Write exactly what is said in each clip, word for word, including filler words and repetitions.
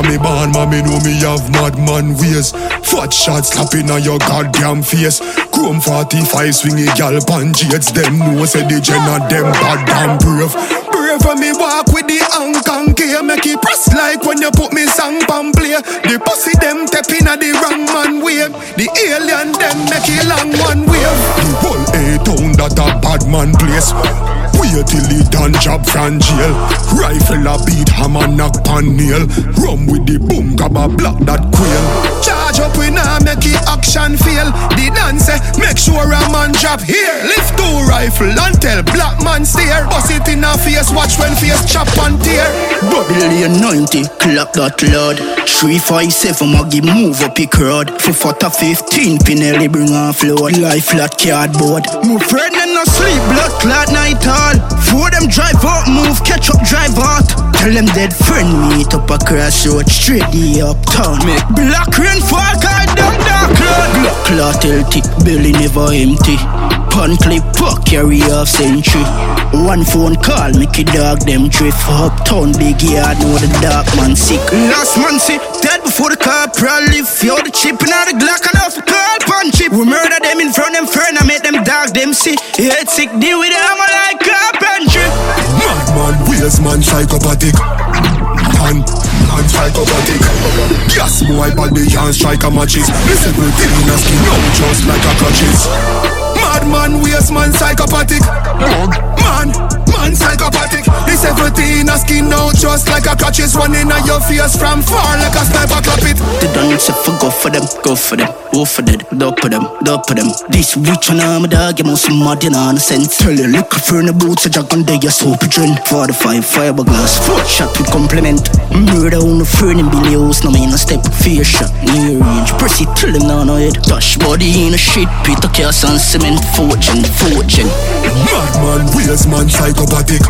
from me born, man, me know me have madman ways. Fat shots slapping on your goddamn face. Chrome forty-five swingy gal pan jades. Them know say the gen of them bad damn brave. Brave when me walk with the Hong Kong gear. Make it press like when you put me song pan play. The pussy them tapping at the wrong man wave. The alien them make it long one wave. The whole A-town that a bad man place. Wait till he done job from jail. Rifle a beat, hammer knock pan nail. Rum with the boom, grab a block that quail. Charge up we now make it action fail. The dance make sure a man drop here. Lift two rifle and tell black man stare. Bust it in a face, watch when face chop and tear. Babylon ninety, clap that loud. Three five seven Maggie move up your crowd. For fata fifteen, Pinelli bring off load. Life flat cardboard. My friend and no sleep, blood clot night all. For them drive out, move, catch up, drive out. Tell them dead friend meet up a crossroad. Straight the uptown. Make black rain fall, guide them dark cloud. Black clot healthy, belly never empty. Pan clip fuck, carry off century. One phone call, make a dog them drift. Uptown, big yard, know the dark man sick. Last man see, dead before the car probably feel the chip and all the Glock and off the call pan chip. We murder them in front of them friend, I make them dog them see. Head sick, deal with them like carpentry. Madman, waste man, psychopathic. Man, man, psychopathic. Gas boy, body and strike a matches. This everything in a skin out just like a clutches. Madman, waste man, psychopathic. Man, man, psychopathic. This everything in a skin out just like a clutches. One in a your face from far like a sniper clap it. They don't say for go for them, go for them. Go for them, dope for them, dope for them. This rich on I'm a dog, you must mad, you know, no sense. Tell you, look for the boots, a jack on day, you're so pigeon. forty-five fiberglass, four shot with compliment. Murder on the friend in Billy House, no man a step. Fear shot, near range, press it, tell him now, no head. Dash body in a shit pit, a cast and cement, fortune, fortune. Madman, waste man, psychopathic.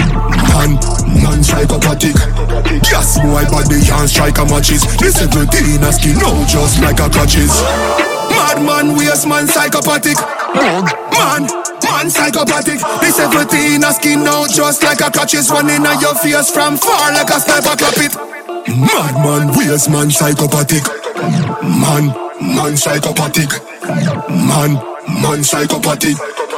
Man, man, psychopathic. Gas boy, body and strike a matches. This everything in a skin out just like a clutches. Madman, waste man, psychopathic. Man, man, psychopathic. This everything in a skin out just like a clutches. One in a your face from far like a sniper clap it. Madman, waste man, psychopathic. Man, man, psychopathic. Man, man, psychopathic.